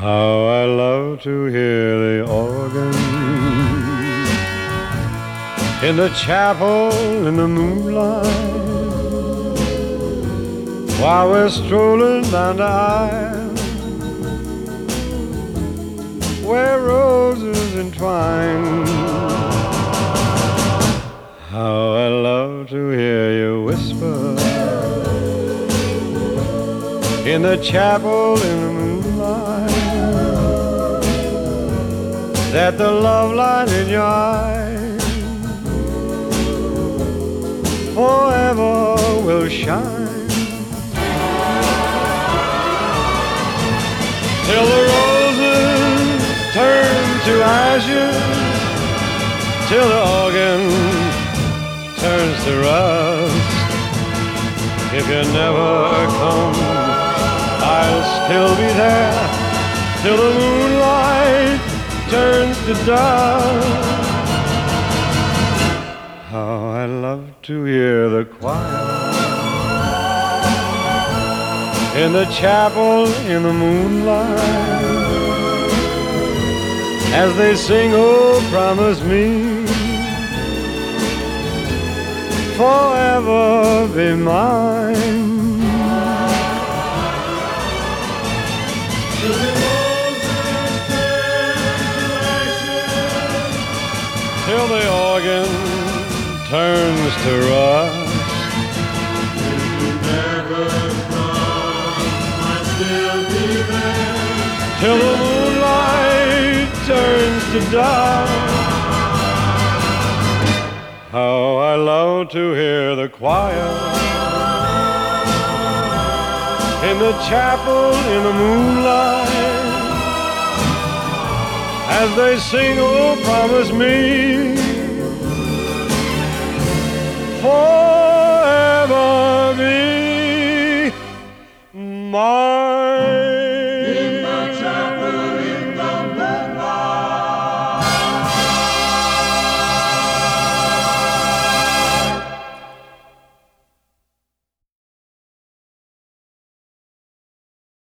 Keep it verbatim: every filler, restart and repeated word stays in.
How I love to hear the organ in the chapel in the moonlight, while we're strolling down the aisle where roses entwine. How I love to hear you whisper in the chapel in the moonlight that the love light in your eyes forever will shine, till the roses turn to ashes, till the organ turns to rust. If you never come, I'll still be there till the moonlight turns to dust. How I love to hear the choir in the chapel in the moonlight as they sing, oh, promise me forever be mine. Till the roses turn to ashes, till the organ turns to rust. If you never come, I'll still be there till the moonlight turns to dust. How I love to hear the choir in the chapel in the moonlight as they sing, oh, promise me forever be mine.